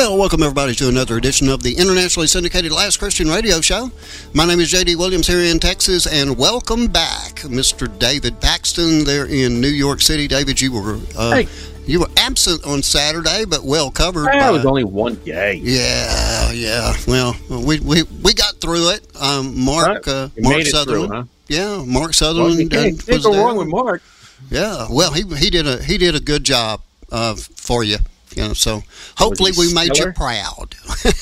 Well, welcome everybody to another edition of the internationally syndicated Last Christian Radio Show. My name is J.D. Williams here in Texas, and welcome back, Mr. David Paxton there in New York City. David, you were you were absent on Saturday, but well covered. It was only one day. Yeah. Well, we got through it. Mark Sutherland. Huh? Yeah, Mark Sutherland can't was go there. wrong with Mark. Yeah, well, he did a good job for you. You know, so hopefully we made you proud.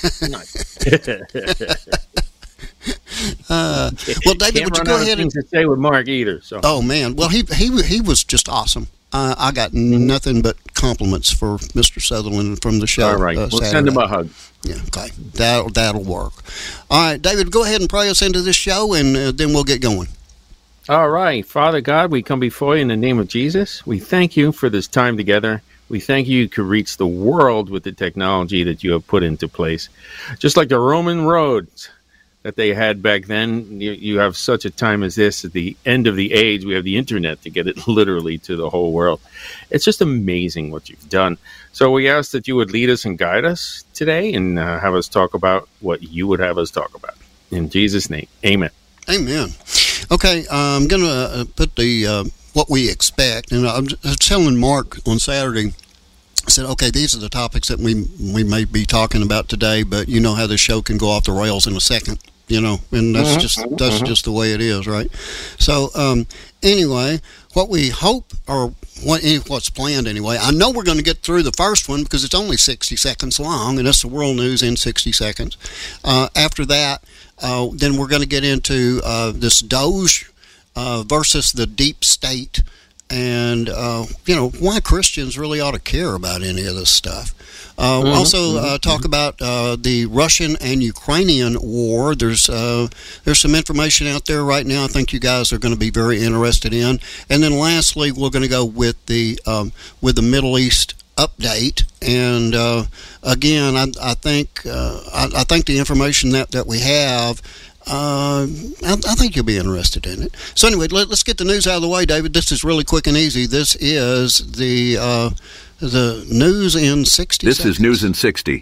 Well, David, would you go ahead and say with Mark either? So. Oh man, well he was just awesome. I got nothing but compliments for Mr. Sutherland from the show. All right, we'll Saturday. send him a hug. Yeah, okay, that'll work. All right, David, go ahead and pray us into this show, and then we'll get going. All right, Father God, we come before you in the name of Jesus. We thank you for this time together. We thank you could reach the world with the technology that you have put into place. Just like the Roman roads that they had back then, you have such a time as this. At the end of the age, we have the internet to get it literally to the whole world. It's just amazing what you've done. So we ask that you would lead us and guide us today and have us talk about what you would have us talk about. In Jesus' name, amen. Amen. Okay, I'm going to put the what we expect, and I was telling Mark on Saturday, I said, okay, these are the topics that we may be talking about today, but you know how this show can go off the rails in a second, you know, and that's just the way it is, right? So anyway, what we hope, or what's planned anyway, I know we're going to get through the first one because it's only 60 seconds long, and that's the world news in 60 seconds. After that, then we're going to get into this Doge versus the deep state, and why Christians really ought to care about any of this stuff. Also talk about the Russian and Ukrainian war. There's some information out there right now I think you guys are going to be very interested in. And then lastly, we're going to go with the Middle East update. And again, I think the information that we have, I think you'll be interested in it. So anyway, let's get the news out of the way, David. This is really quick and easy. This is the news in 60 seconds. This is News in 60.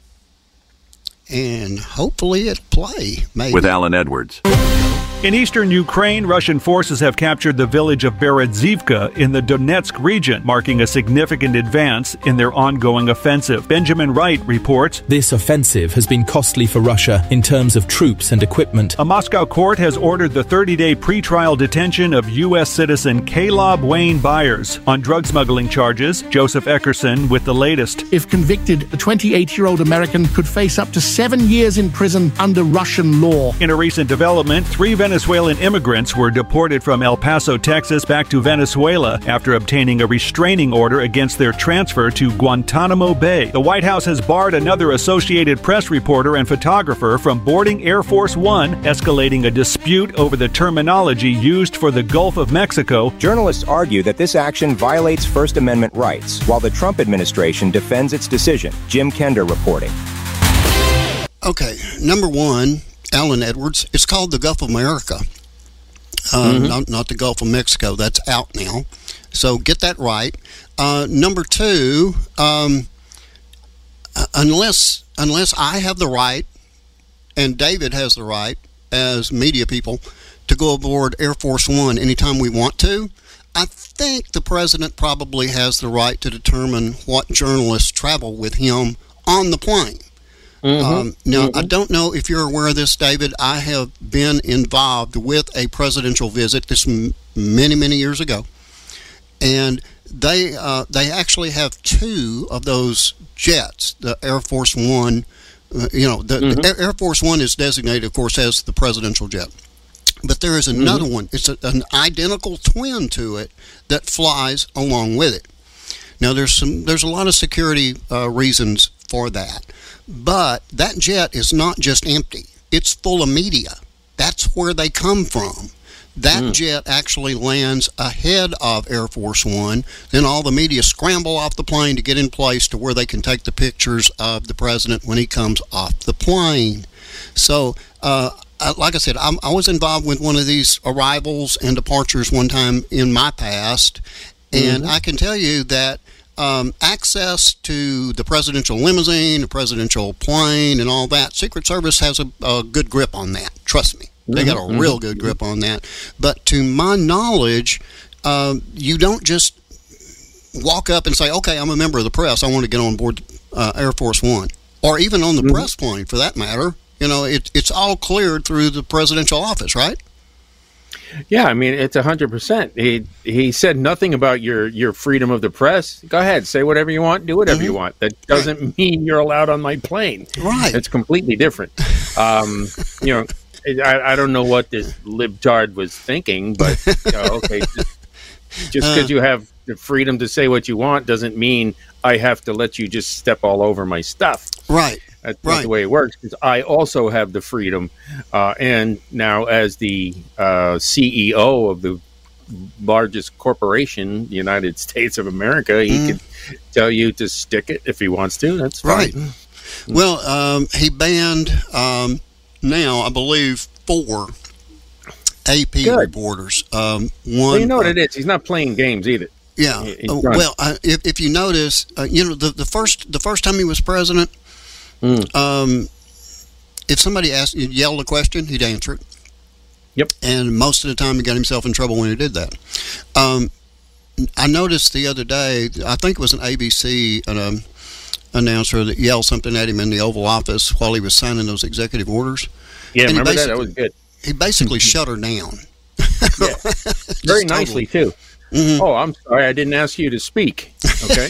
And hopefully it'll play, maybe. With Alan Edwards. In eastern Ukraine, Russian forces have captured the village of Berezivka in the Donetsk region, marking a significant advance in their ongoing offensive. Benjamin Wright reports, "This offensive has been costly for Russia in terms of troops and equipment." A Moscow court has ordered the 30-day pretrial detention of U.S. citizen Caleb Wayne Byers on drug smuggling charges. Joseph Eckerson with the latest. If convicted, the 28-year-old American could face up to 7 years in prison under Russian law. In a recent development, 3 Venezuelan immigrants were deported from El Paso, Texas, back to Venezuela after obtaining a restraining order against their transfer to Guantanamo Bay. The White House has barred another Associated Press reporter and photographer from boarding Air Force One, escalating a dispute over the terminology used for the Gulf of Mexico. Journalists argue that this action violates First Amendment rights, while the Trump administration defends its decision. Jim Kender reporting. Okay, number one, Alan Edwards. It's called the Gulf of America, not the Gulf of Mexico. That's out now, so get that right. Number two, unless I have the right and David has the right as media people to go aboard Air Force One anytime we want to, I think the president probably has the right to determine what journalists travel with him on the plane. Now, I don't know if you're aware of this, David. I have been involved with a presidential visit this many, many years ago, and they actually have 2 of those jets, the Air Force One. The Air Force One is designated, of course, as the presidential jet. But there is another one. It's an identical twin to it that flies along with it. Now, there's a lot of security reasons for that. But that jet is not just empty. It's full of media. That's where they come from. That jet actually lands ahead of Air Force One. Then all the media scramble off the plane to get in place to where they can take the pictures of the president when he comes off the plane. So, like I said, I was involved with one of these arrivals and departures one time in my past, and I can tell you that access to the presidential limousine, the presidential plane, and all that. Secret Service has a good grip on that. Trust me. They got a real good grip on that. But to my knowledge, you don't just walk up and say, okay, I'm a member of the press. I want to get on board Air Force One. Or even on the press plane, for that matter. You know, it's all cleared through the presidential office, right? Yeah, I mean, it's 100%. He said nothing about your freedom of the press. Go ahead, say whatever you want, do whatever you want. That doesn't mean you're allowed on my plane. Right. It's completely different. You know, I don't know what this libtard was thinking, but okay, just because you have the freedom to say what you want doesn't mean I have to let you just step all over my stuff. Right. That's not the way it works, because I also have the freedom. And now, as the CEO of the largest corporation, the United States of America, he can tell you to stick it if he wants to. That's fine. Right. Well, he banned now, I believe, 4 AP reporters. One. Well, you know what it is? He's not playing games either. Yeah. Well, if you notice, you know, the first time he was president, if somebody yelled a question, he'd answer it. Yep. And most of the time, he got himself in trouble when he did that. I noticed the other day, I think it was an ABC announcer that yelled something at him in the Oval Office while he was signing those executive orders. Yeah, and remember that? That was good. He basically shut her down. Yeah. Very nicely, too. Mm-hmm. Oh, I'm sorry, I didn't ask you to speak. Okay.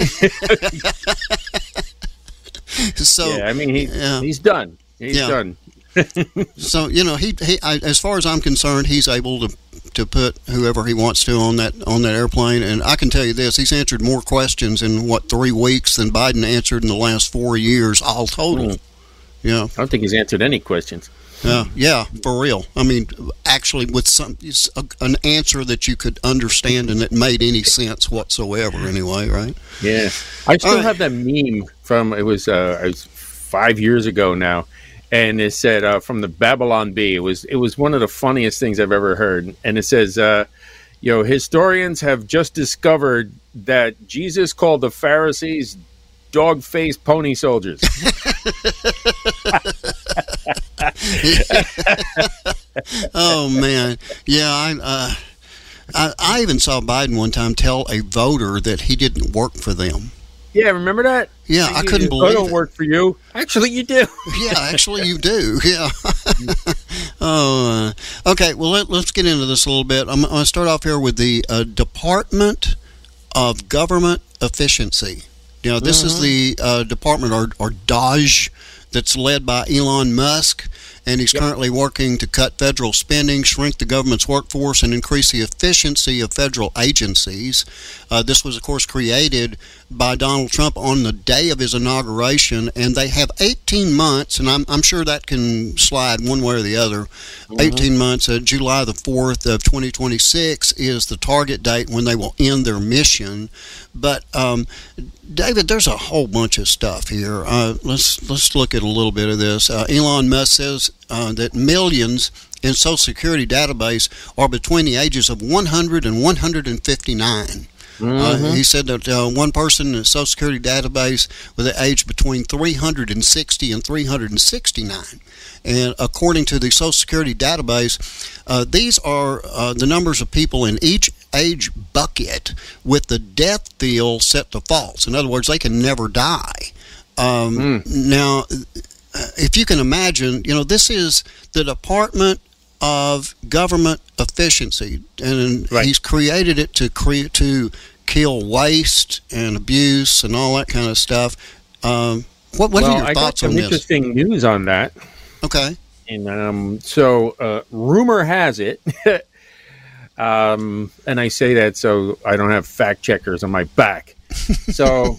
So yeah, I mean, he's done. He's done. So, you know, he as far as I'm concerned, he's able to put whoever he wants to on that airplane. And I can tell you this: he's answered more questions in 3 weeks than Biden answered in the last 4 years, all total. Yeah, I don't think he's answered any questions. Yeah, for real. I mean, actually, with an answer that you could understand and that made any sense whatsoever. Anyway, right? Yeah, I still have that meme from it was 5 years ago now, and it said from the Babylon Bee. It was one of the funniest things I've ever heard, and it says, historians have just discovered that Jesus called the Pharisees dog-faced pony soldiers. Oh man, yeah. I even saw Biden one time tell a voter that he didn't work for them. Yeah, remember that? Yeah, I couldn't believe it. I don't work for you. Actually, you do. Yeah, actually, you do. Yeah. Okay. Well, let's get into this a little bit. I'm going to start off here with the Department of Government Efficiency. You know, this is the department or DOGE that's led by Elon Musk, and he's currently working to cut federal spending, shrink the government's workforce, and increase the efficiency of federal agencies. This was, of course, created by Donald Trump on the day of his inauguration, and they have 18 months, and I'm sure that can slide one way or the other. 18 months, July the 4th of 2026 is the target date when they will end their mission. But David, there's a whole bunch of stuff here. Let's look at a little bit of this. Elon Musk says that millions in Social Security database are between the ages of 100 and 159. He said that one person in the Social Security database with an age between 360 and 369. And according to the Social Security database, these are the numbers of people in each age bucket with the death field set to false. In other words, they can never die. Now, if you can imagine, you know, this is the Department of Government Efficiency, and he's created it to kill waste and abuse and all that kind of stuff. What are your thoughts on this? I got some interesting news on that. Okay. And so rumor has it, and I say that so I don't have fact checkers on my back. So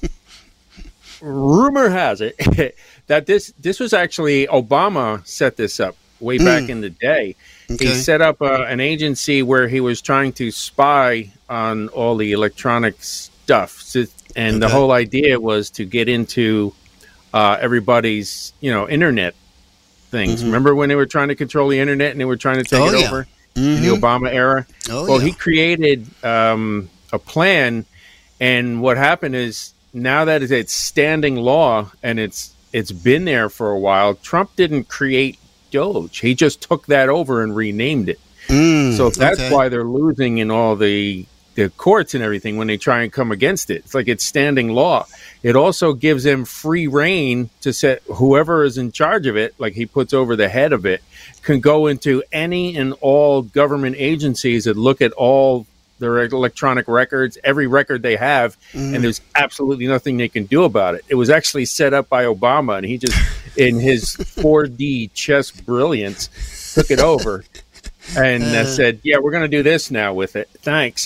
rumor has it that this was actually Obama set this up way back in the day. Okay. He set up an agency where he was trying to spy on all the electronic stuff, and the whole idea was to get into everybody's internet things. Remember when they were trying to control the internet and they were trying to take it over in the Obama era? He created a plan, and what happened is now that it's standing law and it's been there for a while, Trump didn't create Doge. He just took that over and renamed it. So that's why they're losing in all the courts and everything when they try and come against it. It's like it's standing law. It also gives them free reign to set whoever is in charge of it, like he puts over the head of it, can go into any and all government agencies and look at all their electronic records, every record they have, and there's absolutely nothing they can do about it. It was actually set up by Obama, and he just, in his 4D chess brilliance, took it over and said, yeah, we're going to do this now with it. Thanks.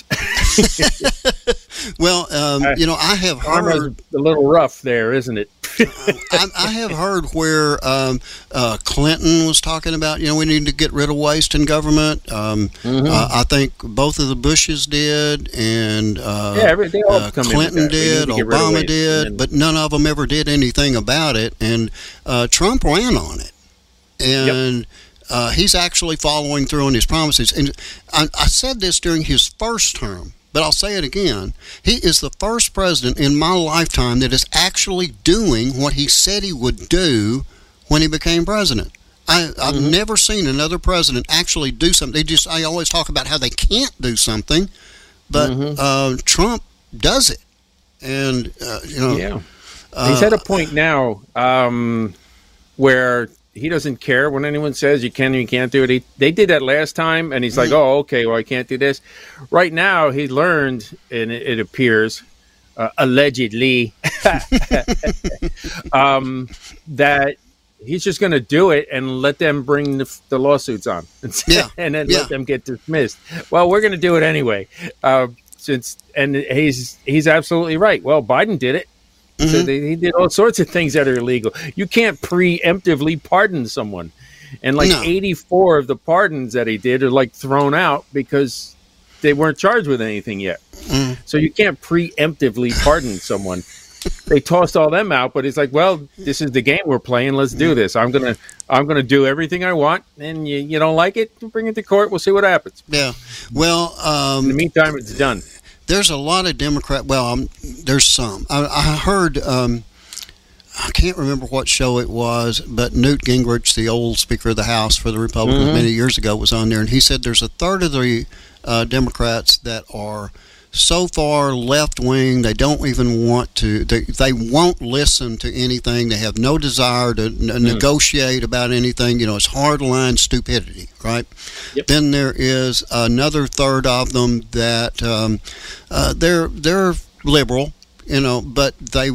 Well, I have heard a little rough there, isn't it? I have heard where Clinton was talking about, we need to get rid of waste in government. I think both of the Bushes did, and Clinton did, Obama did, but none of them ever did anything about it. And Trump ran on it, and he's actually following through on his promises. And I said this during his first term, but I'll say it again. He is the first president in my lifetime that is actually doing what he said he would do when he became president. I've never seen another president actually do something. I always talk about how they can't do something, but Trump does it. And, he's at a point now where he doesn't care when anyone says you can or you can't do it. They did that last time, and he's like, oh, okay, well, I can't do this. Right now, he learned, and it appears, allegedly, that he's just going to do it and let them bring the lawsuits on, and then let them get dismissed. Well, we're going to do it anyway, and he's absolutely right. Well, Biden did it. So he did all sorts of things that are illegal. You can't preemptively pardon someone. And 84 of the pardons that he did are thrown out because they weren't charged with anything yet. So you can't preemptively pardon someone. They tossed all them out, but it's like, well, this is the game we're playing. Let's do this. I'm gonna do everything I want, and you don't like it, bring it to court. We'll see what happens. Yeah. Well, in the meantime, it's done. There's a lot of Democrat. Well, there's some. I heard. I can't remember what show it was, but Newt Gingrich, the old Speaker of the House for the Republicans many years ago, was on there, and he said there's a third of the Democrats that are so far left wing they don't even want to. They won't listen to anything. They have no desire to negotiate about anything. It's hardline stupidity, right? Yep. Then there is another third of them that they're liberal, but they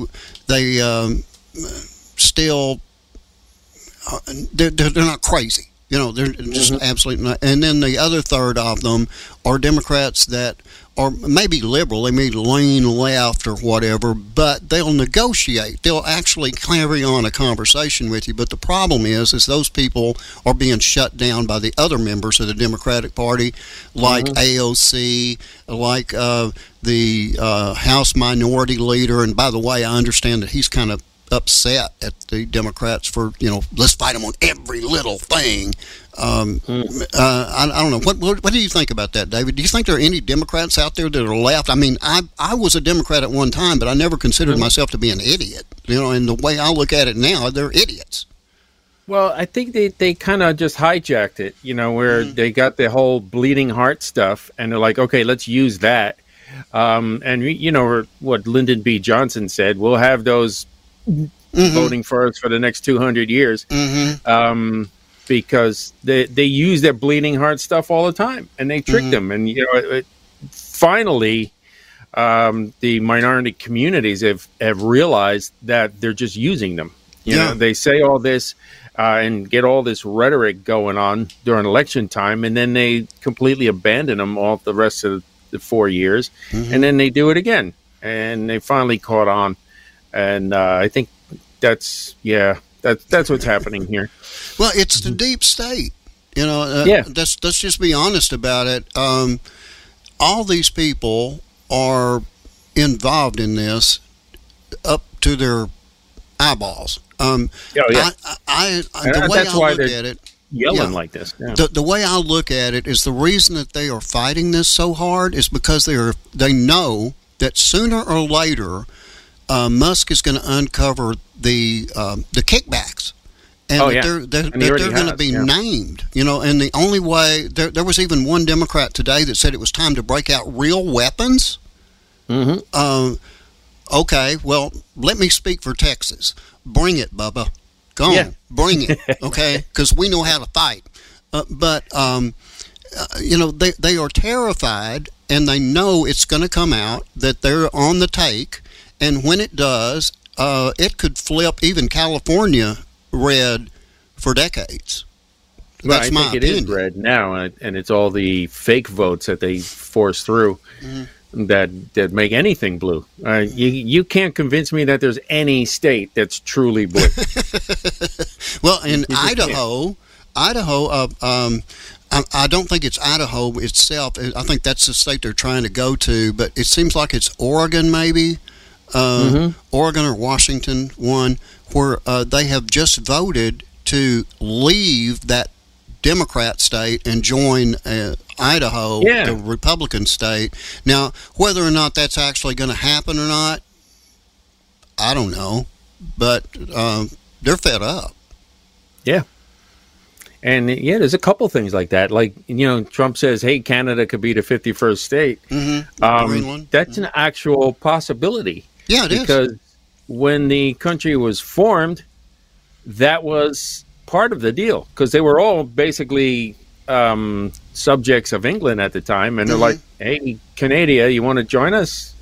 still they're not crazy. They're just absolutely not. And then the other third of them are Democrats that are maybe liberal, they may lean left or whatever, but they'll negotiate. They'll actually carry on a conversation with you. But the problem is those people are being shut down by the other members of the Democratic Party, like AOC, like the House Minority Leader. And by the way, I understand that he's kind of upset at the Democrats for, let's fight them on every little thing. I don't know. What do you think about that, David? Do you think there are any Democrats out there that are left? I mean, I was a Democrat at one time, but I never considered myself to be an idiot. And the way I look at it now, they're idiots. Well, I think they kind of just hijacked it, where they got the whole bleeding heart stuff, and they're like, okay, let's use that. And what Lyndon B. Johnson said, we'll have those voting for us for the next 200 years, because they use their bleeding heart stuff all the time, and they trick them. And finally, the minority communities have realized that they're just using them. They say all this and get all this rhetoric going on during election time, and then they completely abandon them all the rest of the 4 years, and then they do it again, and they finally caught on. And I think that's what's happening here. Well, it's the deep state. Let's just be honest about it. All these people are involved in this up to their eyeballs. The way I look at it, yelling like this. Yeah. The way I look at it is the reason that they are fighting this so hard is because they know that sooner or later Musk is going to uncover the kickbacks. And they're going to be named, and the only way, there was even one Democrat today that said it was time to break out real weapons. Mm-hmm. Okay, well, let me speak for Texas. Bring it, Bubba. Go on, bring it, okay, because we know how to fight. But they are terrified, and they know it's going to come out that they're on the take, and when it does, it could flip even California red for decades. That's my opinion. It is red now, and it's all the fake votes that they force through that make anything blue. You can't convince me that there's any state that's truly blue. Well, in Idaho, I don't think it's Idaho itself. I think that's the state they're trying to go to, but it seems like it's Oregon, maybe. Oregon or Washington, one where they have just voted to leave that Democrat state and join Idaho, the Republican state. Now, whether or not that's actually going to happen or not, I don't know, but they're fed up. Yeah. And there's a couple things like that. Like, Trump says, hey, Canada could be the 51st state. Greenland. That's an actual possibility. Yeah, it is. Because when the country was formed, that was part of the deal. Because they were all basically subjects of England at the time. And they're like, hey, Canada, you want to join us?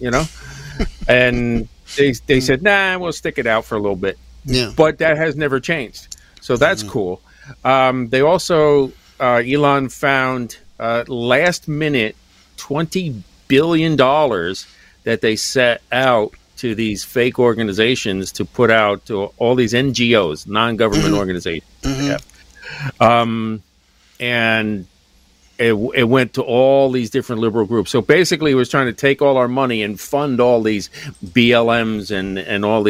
And they said, nah, we'll stick it out for a little bit. Yeah. But that has never changed. So that's cool. They also, Elon found last minute $20 billion that they set out to these fake organizations to put out to all these NGOs, non-government organizations. And it went to all these different liberal groups. So basically it was trying to take all our money and fund all these BLMs and all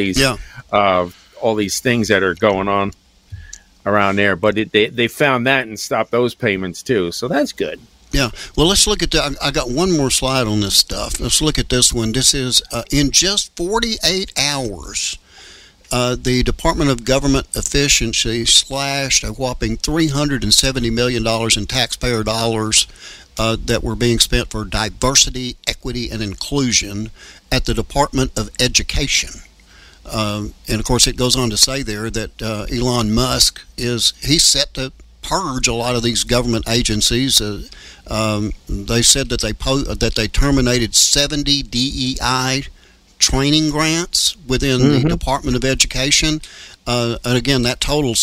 these things that are going on around there, but they found that and stopped those payments too, so that's good. Yeah, well, let's look at that. I got one more slide on this stuff. Let's look at this one. This is in just 48 hours, the Department of Government Efficiency slashed a whopping $370 million in taxpayer dollars that were being spent for diversity, equity, and inclusion at the Department of Education. And of course, it goes on to say there that Elon Musk he's set to purge a lot of these government agencies. They said that they terminated 70 DEI training grants within the Department of Education. And again, that totals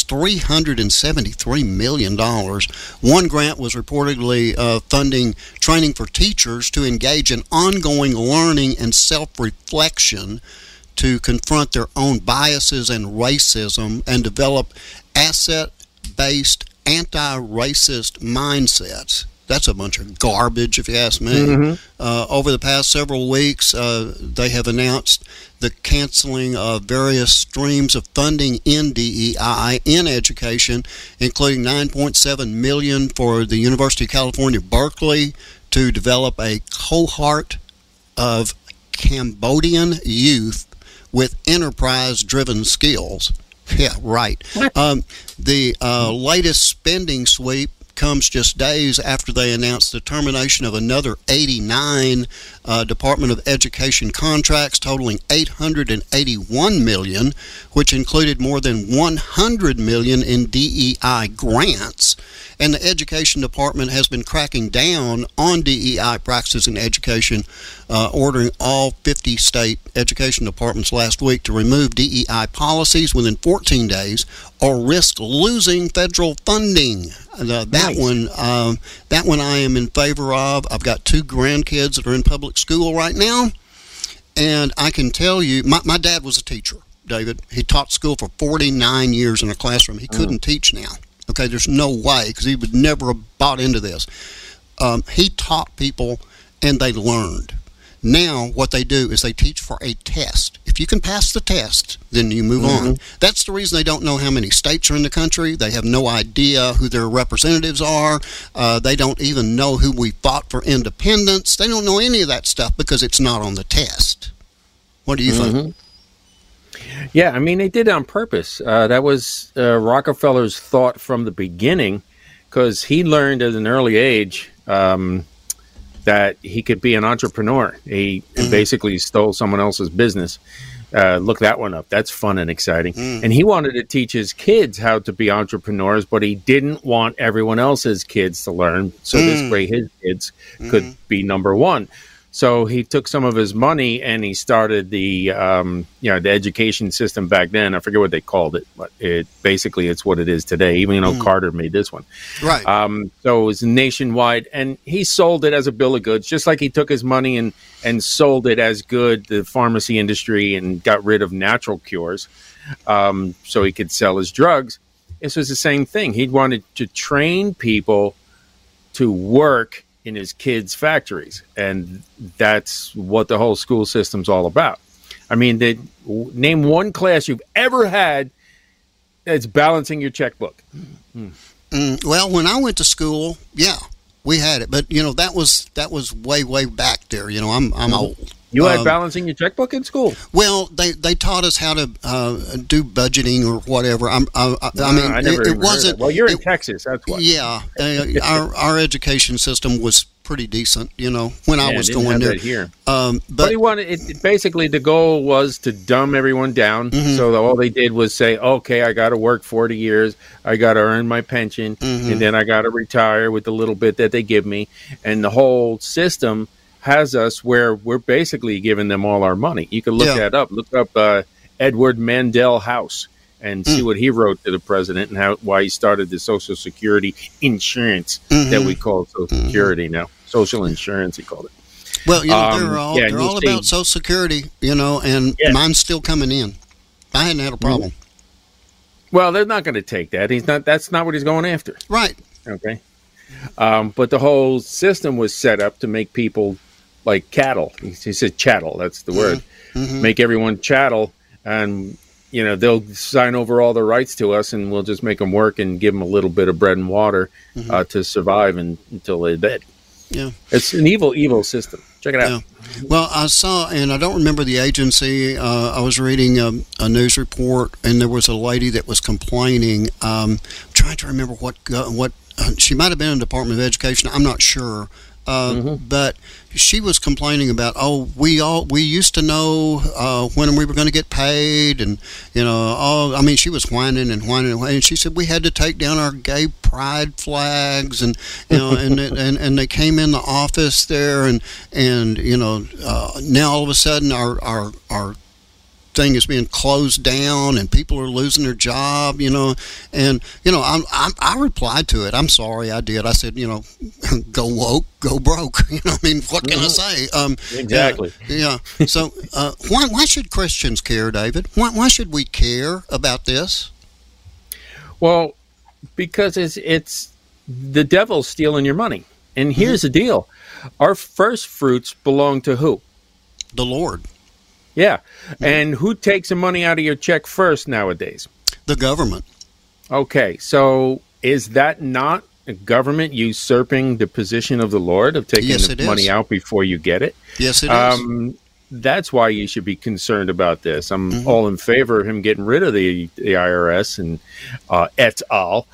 $373 million. One grant was reportedly funding training for teachers to engage in ongoing learning and self-reflection to confront their own biases and racism and develop asset-based anti-racist mindsets. That's a bunch of garbage, if you ask me. Over the past several weeks, they have announced the canceling of various streams of funding in DEI in education, including $9.7 million for the University of California, Berkeley, to develop a cohort of Cambodian youth with enterprise-driven skills. Yeah, right. The latest spending sweep comes just days after they announced the termination of another 89 Department of Education contracts totaling $881 million, which included more than $100 million in DEI grants. And the Education Department has been cracking down on DEI practices in education, ordering all 50 state education departments last week to remove DEI policies within 14 days or risk losing federal funding. That one I am in favor of. I've got 2 grandkids that are in public school right now, and I can tell you, my dad was a teacher, David. He taught school for 49 years in a classroom. He couldn't teach now. Okay, there's no way, because he would never have bought into this. He taught people, and they learned. Now, what they do is they teach for a test. If you can pass the test, then you move on. That's the reason they don't know how many states are in the country. They have no idea who their representatives are. They don't even know who we fought for independence. They don't know any of that stuff because it's not on the test. What do you think? Yeah, I mean, they did it on purpose. That was Rockefeller's thought from the beginning, because he learned at an early age that he could be an entrepreneur. He basically stole someone else's business. Look that one up. That's fun and exciting. And he wanted to teach his kids how to be entrepreneurs, but he didn't want everyone else's kids to learn. So this way his kids could be number one. So he took some of his money and he started the education system back then. I forget what they called it, but it's what it is today, even though Carter made this one. Right. So it was nationwide, and he sold it as a bill of goods, just like he took his money and sold it as good, the pharmacy industry, and got rid of natural cures so he could sell his drugs. This was the same thing. He wanted to train people to work in his kids' factories, and that's what the whole school system's all about. I mean, name one class you've ever had that's balancing your checkbook. Well, when I went to school, yeah, we had it, but that was way back there. I'm old. You had balancing your checkbook in school? Well, they taught us how to do budgeting or whatever. I mean, it wasn't. Well, you're in Texas, that's why. Yeah, our education system was pretty decent. When I was going there. Here. But he wanted it. Basically, the goal was to dumb everyone down. So that all they did was say, "Okay, I got to work 40 years. I got to earn my pension, and then I got to retire with the little bit that they give me." And the whole system has us where we're basically giving them all our money. You can look that up. Look up Edward Mandel House and see what he wrote to the president and why he started the Social Security insurance that we call Social Security now. Social insurance, he called it. Well, they're all about Social Security, and mine's still coming in. I hadn't had a problem. Well, they're not going to take that. That's not what he's going after. Right. Okay. But the whole system was set up to make people like cattle. He said chattel. That's the word. Make everyone chattel, and they'll sign over all the rights to us, and we'll just make them work and give them a little bit of bread and water to survive until they're dead. Yeah, it's an evil system. Check it out. Yeah. Well, I saw, and I don't remember the agency. I was reading a news report, and there was a lady that was complaining. I'm trying to remember what she might have been in the Department of Education. I'm not sure. But she was complaining about, we used to know when we were going to get paid, and she was whining, and she said we had to take down our gay pride flags, and and they came in the office there, and now all of a sudden our thing is being closed down and people are losing their job, and I replied to it. I'm sorry, I did. I said, go woke, go broke. What can I say? Exactly. Yeah. So why should Christians care, David? Why should we care about this? Well, because it's the devil stealing your money. And here's the deal: our first fruits belong to who? The Lord. Yeah. And who takes the money out of your check first nowadays? The government. Okay. So is that not a government usurping the position of the Lord of taking the money out before you get it? Yes, it is. That's why you should be concerned about this. I'm all in favor of him getting rid of the IRS and et al.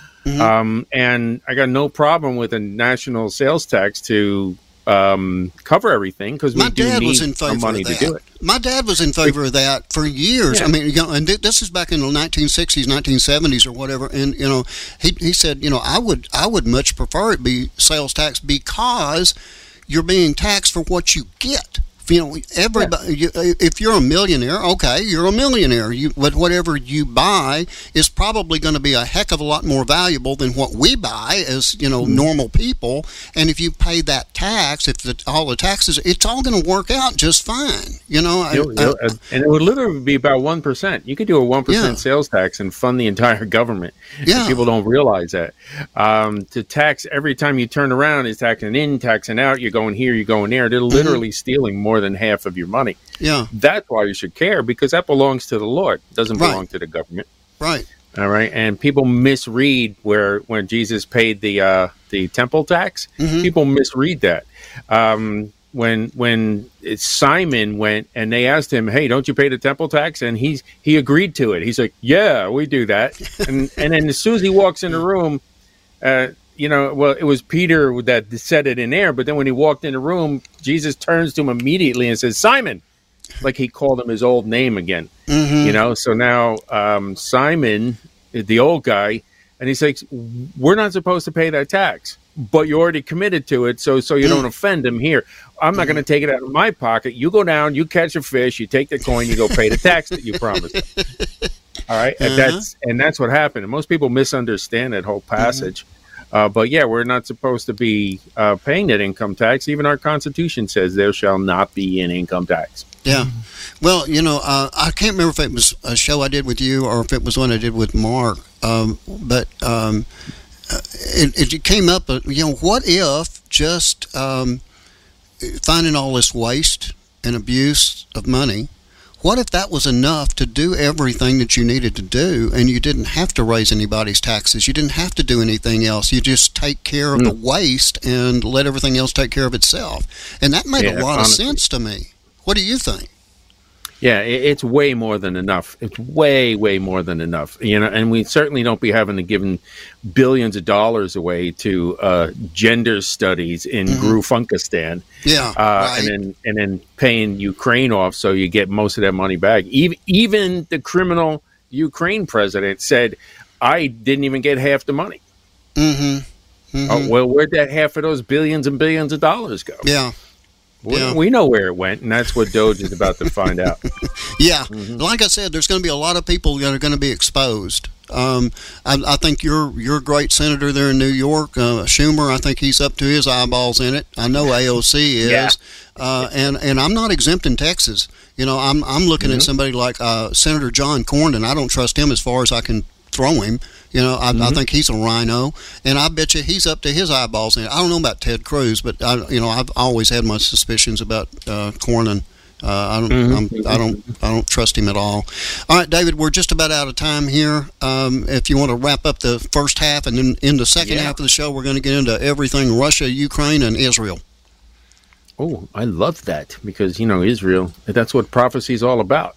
And I got no problem with a national sales tax to cover everything, because we do need some money to do it. My dad was in favor of that for years. Yeah. I mean, and this is back in the 1960s, 1970s, or whatever. And he said, I would much prefer it be sales tax, because you're being taxed for what you get. Everybody. If you're a millionaire, okay, you're a millionaire. But whatever you buy is probably going to be a heck of a lot more valuable than what we buy as normal people. And if you pay that tax, all the taxes, it's all going to work out just fine. And it would literally be about 1%. You could do a 1% sales tax and fund the entire government. Yeah, people don't realize that. To tax every time you turn around is taxing in, taxing out. You're going here, you're going there. They're literally stealing more than half of your money. Yeah, that's why you should care, because that belongs to the Lord. It doesn't belong to the government. Right. All right. And people misread when Jesus paid the temple tax. People misread that. when Simon went and they asked him, "Hey, don't you pay the temple tax?" and he agreed to it. He's like, "Yeah, we do that." And then as soon as he walks in the room, it was Peter that said it in there. But then when he walked in the room, Jesus turns to him immediately and says, "Simon," like he called him his old name again. Mm-hmm. So now Simon, the old guy, and he's like, "We're not supposed to pay that tax, but you already committed to it, so you don't offend him here. I'm not going to take it out of my pocket. You go down, you catch a fish, you take the coin, you go pay the tax that you promised him." All right, and that's what happened. And most people misunderstand that whole passage. But yeah, we're not supposed to be paying that income tax. Even our Constitution says there shall not be an income tax. Yeah. Well, I can't remember if it was a show I did with you or if it was one I did with Mark. But it came up, what if just finding all this waste and abuse of money, what if that was enough to do everything that you needed to do and you didn't have to raise anybody's taxes? You didn't have to do anything else. You just take care of the waste and let everything else take care of itself. And that made a lot of sense to me. What do you think? Yeah, it's way more than enough. It's way, way more than enough. And we certainly don't be having to give billions of dollars away to gender studies in Gruffunkistan. Yeah, right. and then paying Ukraine off so you get most of that money back. Even the criminal Ukraine president said, "I didn't even get half the money." Well, where'd that half of those billions and billions of dollars go? Yeah. We know where it went, and that's what Doge is about to find out. Yeah. Like I said, there's going to be a lot of people that are going to be exposed. I think you're a great senator there in New York, Schumer. I think he's up to his eyeballs in it. I know AOC is, and I'm not exempt in Texas. I'm looking at somebody like Senator John Cornyn. I don't trust him as far as I can throw him. I think he's a rhino, and I bet you he's up to his eyeballs in it. I don't know about Ted Cruz, but I've always had my suspicions about Cornyn. I don't trust him at all. All right, David, we're just about out of time here. If you want to wrap up the first half, and then in the second half of the show, we're going to get into everything Russia, Ukraine, and Israel. Oh, I love that because Israel. That's what prophecy is all about.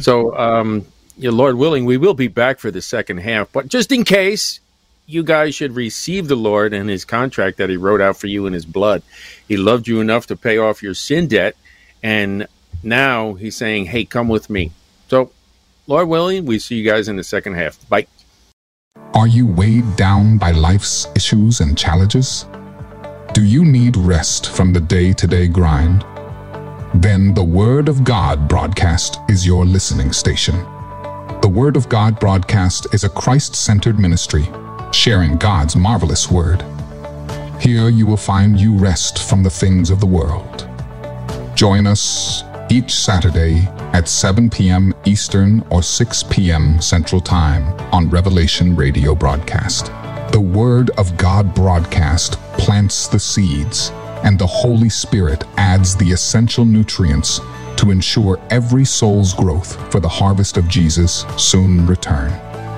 So. Lord willing, we will be back for the second half. But just in case, you guys should receive the Lord and his contract that he wrote out for you in his blood. He loved you enough to pay off your sin debt. And now he's saying, hey, come with me. So, Lord willing, we see you guys in the second half. Bye. Are you weighed down by life's issues and challenges? Do you need rest from the day-to-day grind? Then the Word of God broadcast is your listening station. The Word of God broadcast is a Christ-centered ministry, sharing God's marvelous Word. Here you will find you rest from the things of the world. Join us each Saturday at 7 p.m. Eastern or 6 p.m. Central Time on Revelation Radio Broadcast. The Word of God broadcast plants the seeds, and the Holy Spirit adds the essential nutrients to ensure every soul's growth for the harvest of Jesus' soon return.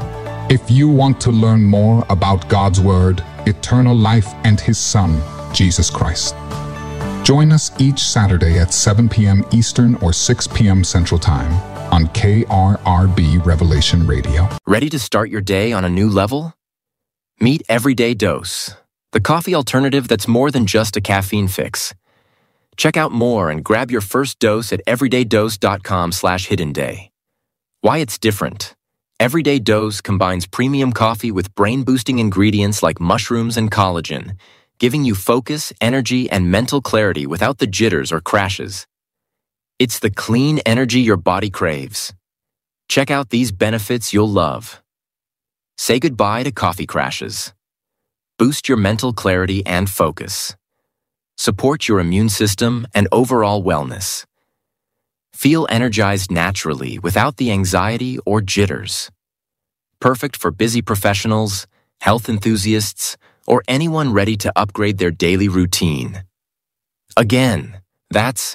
If you want to learn more about God's Word, eternal life, and His Son, Jesus Christ, join us each Saturday at 7 p.m. Eastern or 6 p.m. Central Time on KRRB Revelation Radio. Ready to start your day on a new level? Meet Everyday Dose, the coffee alternative that's more than just a caffeine fix. Check out more and grab your first dose at everydaydose.com/hiddenday. Why it's different. Everyday Dose combines premium coffee with brain-boosting ingredients like mushrooms and collagen, giving you focus, energy, and mental clarity without the jitters or crashes. It's the clean energy your body craves. Check out these benefits you'll love. Say goodbye to coffee crashes. Boost your mental clarity and focus. Support your immune system and overall wellness. Feel energized naturally without the anxiety or jitters. Perfect for busy professionals, health enthusiasts, or anyone ready to upgrade their daily routine. Again, that's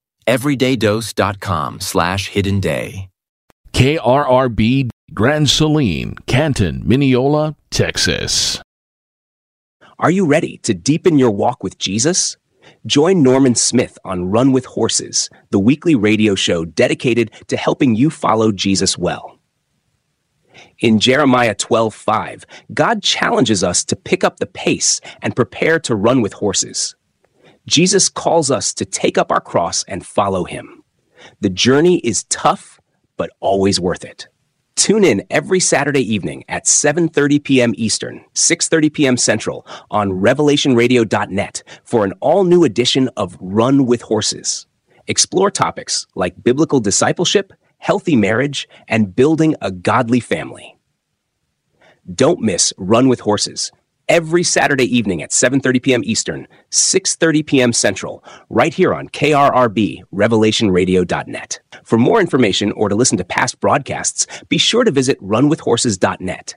everydaydose.com/hiddenday. KRRB Grand Saline, Canton, Mineola, Texas. Are you ready to deepen your walk with Jesus? Join Norman Smith on Run with Horses, the weekly radio show dedicated to helping you follow Jesus well. In Jeremiah 12:5, God challenges us to pick up the pace and prepare to run with horses. Jesus calls us to take up our cross and follow him. The journey is tough, but always worth it. Tune in every Saturday evening at 7:30 p.m. Eastern, 6:30 p.m. Central on revelationradio.net for an all-new edition of Run with Horses. Explore topics like biblical discipleship, healthy marriage, and building a godly family. Don't miss Run with Horses every Saturday evening at 7:30 p.m. Eastern, 6:30 p.m. Central, right here on KRRB, revelationradio.net. For more information or to listen to past broadcasts, be sure to visit runwithhorses.net.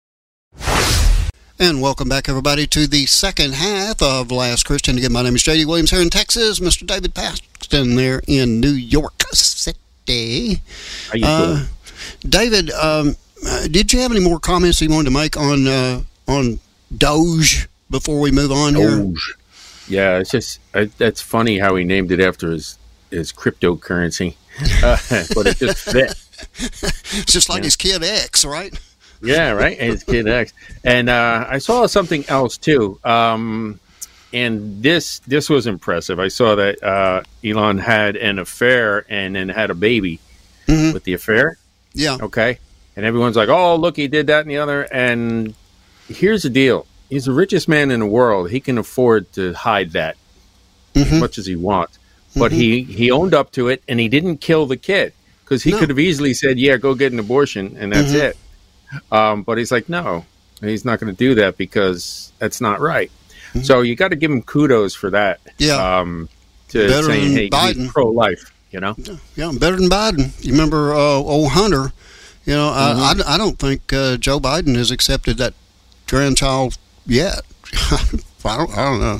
And welcome back, everybody, to the second half of Last Christian. Again, my name is J.D. Williams here in Texas. Mr. David Paxton there in New York City. How you doing? David, did you have any more comments you wanted to make on Doge before we move on here? Doge. Yeah, it's just that's funny how he named it after his cryptocurrency, but it just fit. It's just like his Kid X, right? Yeah, right. And his Kid X, and I saw something else too. And this was impressive. I saw that Elon had an affair and then had a baby with the affair. Yeah. Okay. And everyone's like, "Oh, look, he did that and the other." And here's the deal. He's the richest man in the world. He can afford to hide that as much as he wants. But he owned up to it, and he didn't kill the kid because he could have easily said, yeah, go get an abortion, and that's it. But he's like, no, he's not going to do that because that's not right. So you got to give him kudos for that. Yeah. To better saying, than hey, Biden. he's pro-life, you know? Yeah, better than Biden. You remember old Hunter? You know, I don't think Joe Biden has accepted that grandchild yet. I don't know.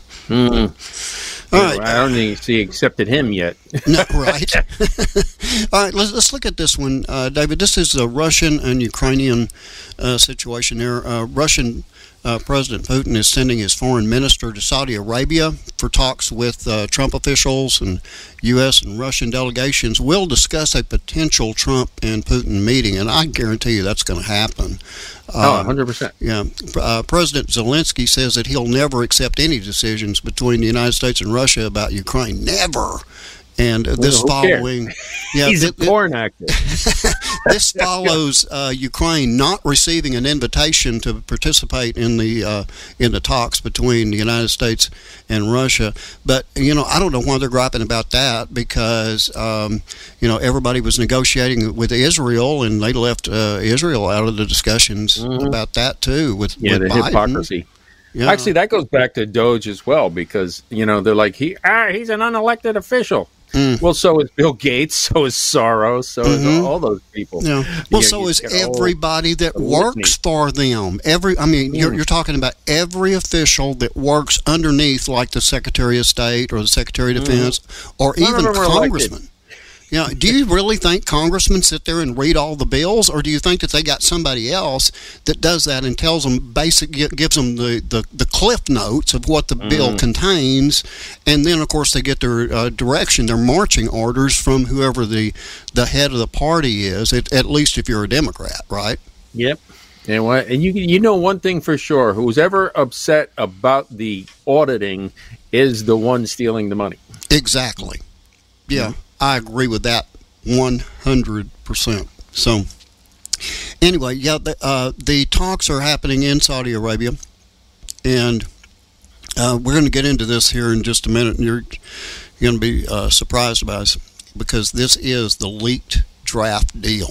All right. I don't think he accepted him yet. No, right. All right, let's look at this one, David. This is a Russian and Ukrainian situation there. Russian President Putin is sending his foreign minister to Saudi Arabia for talks with Trump officials, and U.S. and Russian delegations will discuss a potential Trump and Putin meeting, and I guarantee you that's going to happen. 100%. Yeah. President Zelensky says that he'll never accept any decisions between the United States and Russia about Ukraine. Never. And this following, he's a porn actor. This follows Ukraine not receiving an invitation to participate in the talks between the United States and Russia. But you know, I don't know why they're griping about that, because you know, everybody was negotiating with Israel, and they left Israel out of the discussions about that too. With the Biden. Hypocrisy. Yeah. Actually, that goes back to Doge as well, because you know they're like he's an unelected official. Well, so is Bill Gates, so is Soros, so is all those people. Yeah. Well, so is everybody that works for them. You're talking about every official that works underneath, like the Secretary of State or the Secretary of Defense, or even congressmen. Yeah. Do you really think congressmen sit there and read all the bills, or do you think that they got somebody else that does that and tells them gives them the cliff notes of what the bill contains, and then of course they get their direction, their marching orders from whoever the head of the party is, at least if you're a Democrat, right? Yep. And you know one thing for sure: who's ever upset about the auditing is the one stealing the money. Exactly. Yeah. I agree with that 100%. So, anyway, yeah, the talks are happening in Saudi Arabia, and we're going to get into this here in just a minute, and you're going to be surprised by us, because this is the leaked draft deal.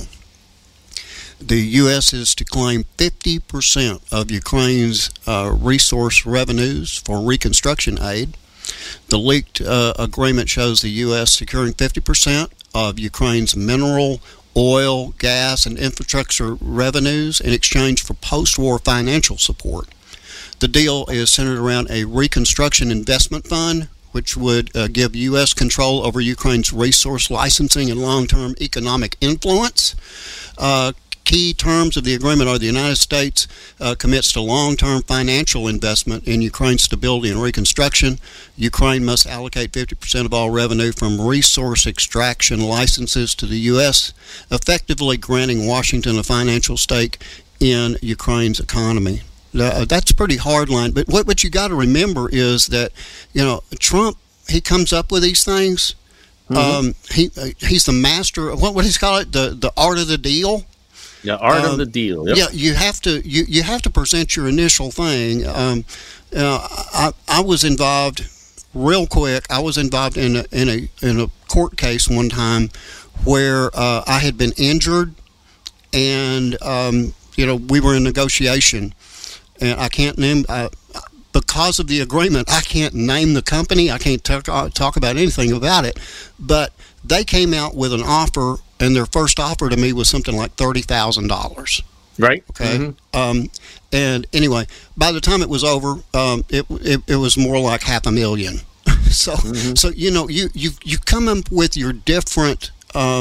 The U.S. is to claim 50% of Ukraine's resource revenues for reconstruction aid. The leaked agreement shows the U.S. securing 50% of Ukraine's mineral, oil, gas, and infrastructure revenues in exchange for post-war financial support. The deal is centered around a reconstruction investment fund, which would give U.S. control over Ukraine's resource licensing and long-term economic influence. key terms of the agreement are the United States commits to long-term financial investment in Ukraine's stability and reconstruction. Ukraine must allocate 50% of all revenue from resource extraction licenses to the U.S., effectively granting Washington a financial stake in Ukraine's economy. That's a pretty hard line, but what you got to remember is that, Trump, he comes up with these things. He's the master of what does he call it? The art of the deal. The art of the deal. Yep. Yeah, you have to present your initial thing. I was involved real quick. I was involved in a court case one time where I had been injured, and we were in negotiation, and I can't name. Because of the agreement, I can't name the company. I can't talk about anything about it. But they came out with an offer, and their first offer to me was something like $30,000. Right. Okay. And anyway, by the time it was over, it was more like $500,000. So you come up with your different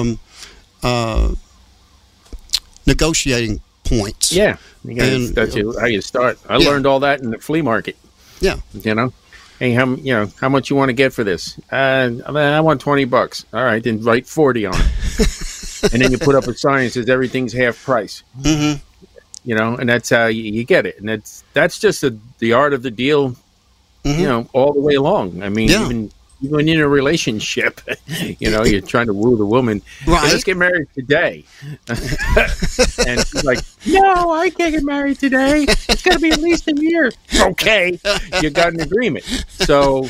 negotiating points. Yeah. That's how you start. I learned all that in the flea market. Yeah. Hey, how much you want to get for this? I want $20. All right, then write 40 on it. And then you put up a sign that says everything's half price. And that's how you get it. And that's just the art of the deal, all the way along. I mean, even in a relationship, you're trying to woo the woman. Right. Let's get married today. And she's like, no, I can't get married today. It's got to be at least a year. Okay. You got an agreement. So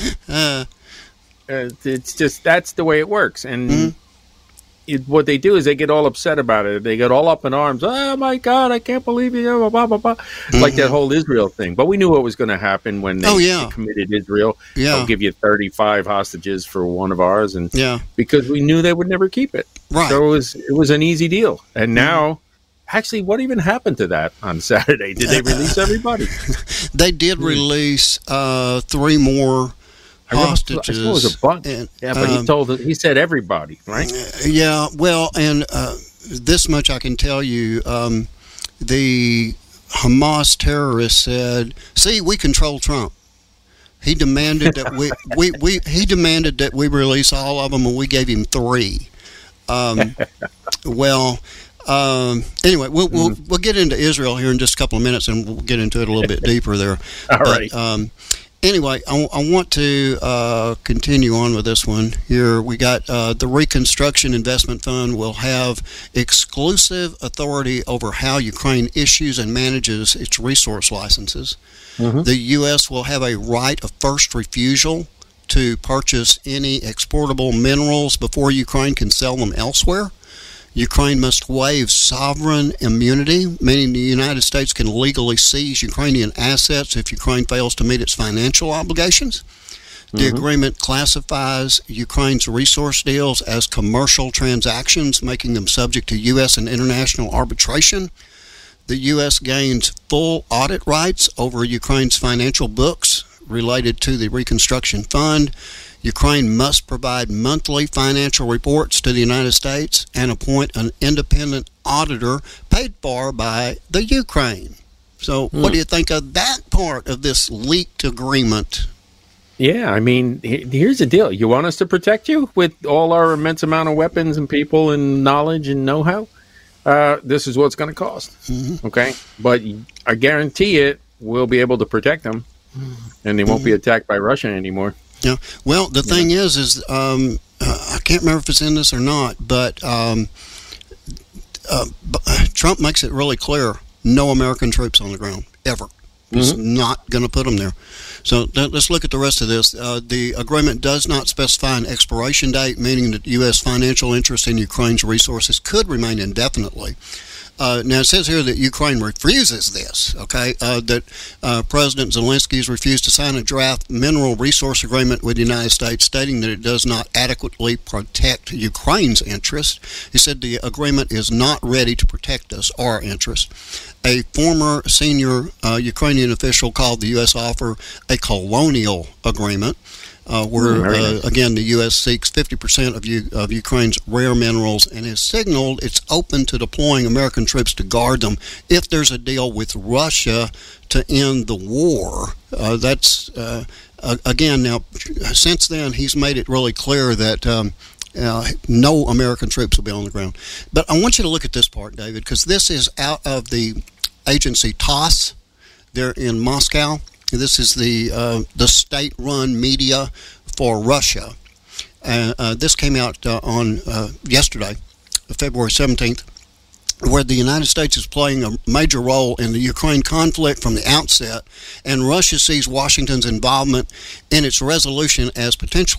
it's just, that's the way it works. And what they do is they get all upset about it. They get all up in arms. Oh, my God, I can't believe you. Blah, blah, blah, blah. Like that whole Israel thing. But we knew what was going to happen when they committed Israel. Yeah. I'll give you 35 hostages for one of ours. And because we knew they would never keep it. Right. So it was an easy deal. And now, actually, what even happened to that on Saturday? Did they release everybody? They did release 3 more hostages. I suppose a bunch. But he said everybody, right? Yeah, well, and this much I can tell you: the Hamas terrorists said, "See, we control Trump." He demanded that we release all of them, and we gave him 3. Anyway, we'll get into Israel here in just a couple of minutes, and we'll get into it a little bit deeper there. All right. Anyway, I want to continue on with this one here. We got the Reconstruction Investment Fund will have exclusive authority over how Ukraine issues and manages its resource licenses. The U.S. will have a right of first refusal to purchase any exportable minerals before Ukraine can sell them elsewhere. Ukraine must waive sovereign immunity, meaning the United States can legally seize Ukrainian assets if Ukraine fails to meet its financial obligations. The agreement classifies Ukraine's resource deals as commercial transactions, making them subject to U.S. and international arbitration. The U.S. gains full audit rights over Ukraine's financial books related to the Reconstruction Fund. Ukraine must provide monthly financial reports to the United States and appoint an independent auditor paid for by the Ukraine. So what do you think of that part of this leaked agreement? Yeah, I mean, here's the deal. You want us to protect you with all our immense amount of weapons and people and knowledge and know-how? This is what it's going to cost. Okay? But I guarantee it, we'll be able to protect them, and they won't be attacked by Russia anymore. Yeah. Well, the thing is I can't remember if it's in this or not, but Trump makes it really clear: no American troops on the ground ever. He's not going to put them there. So let's look at the rest of this. The agreement does not specify an expiration date, meaning that U.S. financial interest in Ukraine's resources could remain indefinitely. Now, it says here that Ukraine refuses this, okay, that President Zelensky has refused to sign a draft mineral resource agreement with the United States, stating that it does not adequately protect Ukraine's interest. He said the agreement is not ready to protect us, our interest. A former senior Ukrainian official called the U.S. offer a colonial agreement. where again the U.S. seeks 50% of Ukraine's rare minerals and has signaled it's open to deploying American troops to guard them if there's a deal with Russia to end the war. That's again, now since then he's made it really clear that no American troops will be on the ground. But I want you to look at this part, David, because this is out of the agency TASS. They're in Moscow. This is the state-run media for Russia. This came out on yesterday, February 17th, where the United States is playing a major role in the Ukraine conflict from the outset, and Russia sees Washington's involvement in its resolution as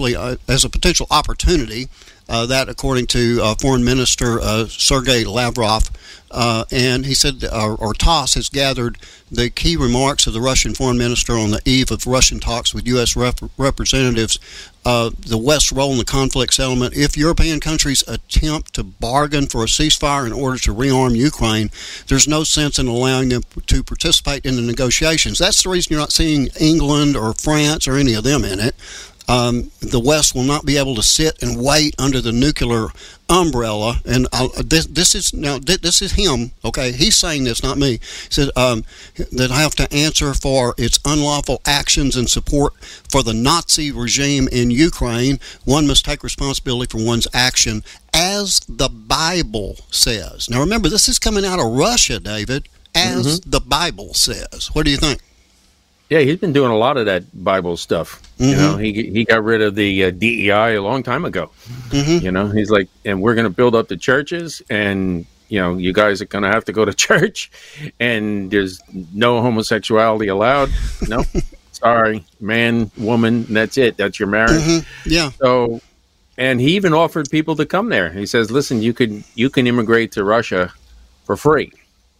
a potential opportunity. That, according to Foreign Minister Sergei Lavrov, and he said, or TASS has gathered the key remarks of the Russian foreign minister on the eve of Russian talks with U.S. representatives, the West's role in the conflict settlement. If European countries attempt to bargain for a ceasefire in order to rearm Ukraine, there's no sense in allowing them to participate in the negotiations. That's the reason you're not seeing England or France or any of them in it. The West will not be able to sit and wait under the nuclear umbrella. And this is him. Okay, he's saying this, not me. He said that I have to answer for its unlawful actions and support for the Nazi regime in Ukraine. One must take responsibility for one's action, as the Bible says. Now, remember, this is coming out of Russia, David, as the Bible says. What do you think? Yeah, he's been doing a lot of that Bible stuff. You know, he got rid of the DEI a long time ago. You know, he's like, and we're going to build up the churches, and you know, you guys are going to have to go to church, and there's no homosexuality allowed. No, sorry, man, woman, that's it. That's your marriage. Yeah. So, and he even offered people to come there. He says, listen, you can immigrate to Russia for free,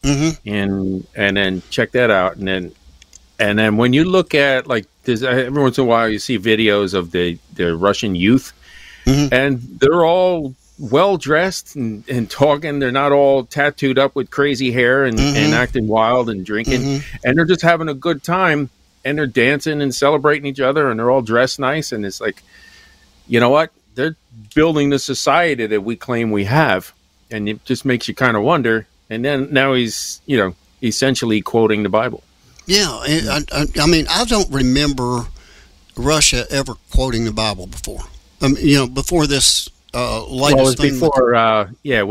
and then check that out, and then when you look at, like, there's, every once in a while you see videos of the Russian youth, and they're all well-dressed and talking. They're not all tattooed up with crazy hair and acting wild and drinking. And they're just having a good time, and they're dancing and celebrating each other, and they're all dressed nice. And it's like, you know what? They're building the society that we claim we have. And it just makes you kind of wonder. And then now he's, you know, essentially quoting the Bible. Yeah, I mean, I don't remember Russia ever quoting the Bible before. You know, before this latest thing. Before,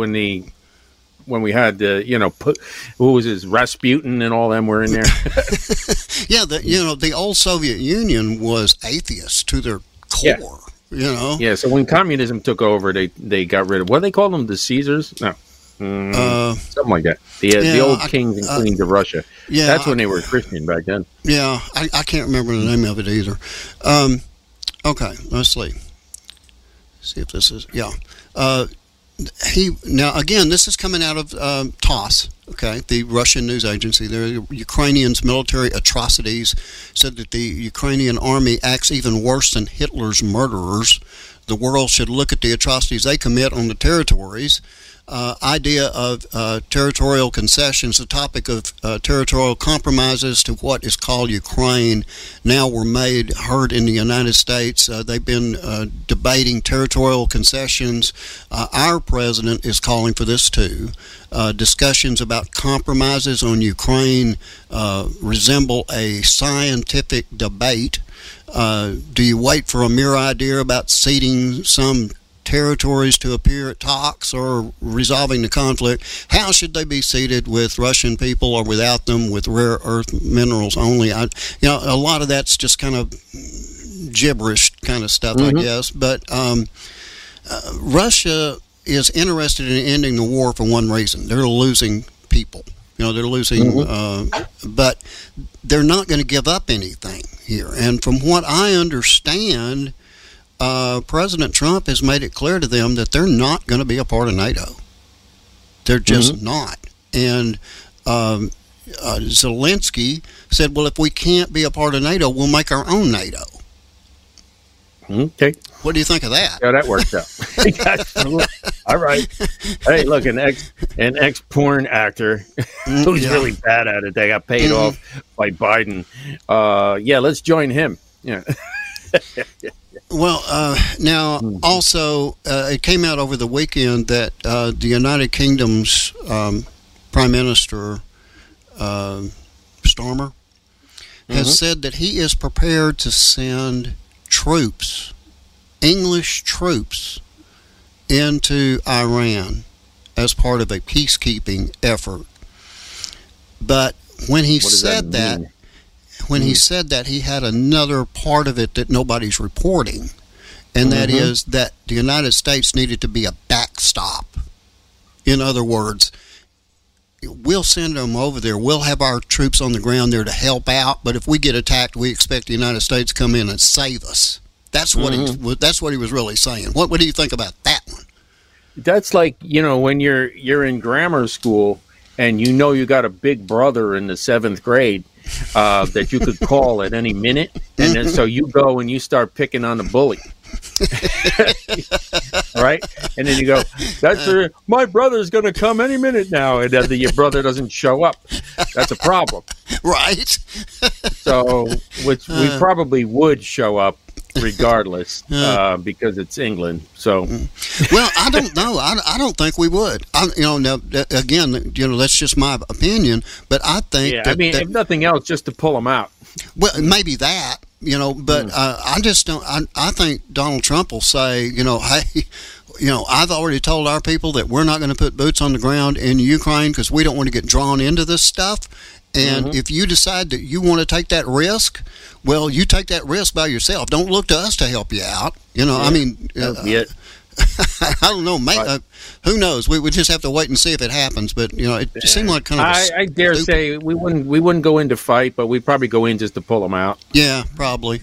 when we had the, you know, who was his, Rasputin and all them were in there. Yeah, the old Soviet Union was atheist to their core. You know. Yeah. So when communism took over, they got rid of, what do they call them? The Caesars? No. Something like that. The old kings and queens of Russia. Yeah, that's when they were Christian back then. Yeah, I can't remember the name of it either. Okay, let's see. See if this is now again. This is coming out of TASS. Okay, the Russian news agency. The Ukrainians' military atrocities said that the Ukrainian army acts even worse than Hitler's murderers. The world should look at the atrocities they commit on the territories. Idea of territorial concessions, the topic of territorial compromises to what is called Ukraine, now were heard in the United States. They've been debating territorial concessions. Our president is calling for this too. Discussions about compromises on Ukraine resemble a scientific debate. Do you wait for a mere idea about ceding some territories to appear at talks or resolving the conflict? How should they be ceded, with Russian people or without them, with rare earth minerals only? A lot of that's just kind of gibberish kind of stuff, I guess. But Russia is interested in ending the war for one reason. They're losing people. You know, they're losing, but they're not going to give up anything here. And from what I understand, President Trump has made it clear to them that they're not going to be a part of NATO. They're just not. And Zelensky said, well, if we can't be a part of NATO, we'll make our own NATO. Okay. What do you think of that? Yeah, that works out. All right. Hey, look, an ex-porn actor who's really bad at it. They got paid off by Biden. Yeah, let's join him. Yeah. Well, now also it came out over the weekend that the United Kingdom's Prime Minister Starmer has said that he is prepared to send troops, English troops, into Iran as part of a peacekeeping effort. But when he said that, he said that, he had another part of it that nobody's reporting, and that is that the United States needed to be a backstop. In other words, we'll send them over there. We'll have our troops on the ground there to help out, but if we get attacked, we expect the United States to come in and save us. That's what he was really saying. What do you think about that one? That's like, when you're in grammar school and you got a big brother in the 7th grade that you could call at any minute, and then so you go and you start picking on the bully. Right? And then you go, my brother's going to come any minute now, and your brother doesn't show up. That's a problem. Right. So, which we probably would show up regardless, because it's England. So, well, I don't know. I don't think we would. Again, that's just my opinion. But I think, if nothing else, just to pull them out. Well, maybe that, but I just don't. I think Donald Trump will say, hey, I've already told our people that we're not going to put boots on the ground in Ukraine because we don't want to get drawn into this stuff. And if you decide that you want to take that risk, well, you take that risk by yourself. Don't look to us to help you out. I don't know. Who knows? We would just have to wait and see if it happens. But it seemed like kind of. I dare say we wouldn't go in to fight, but we'd probably go in just to pull them out. Yeah, probably.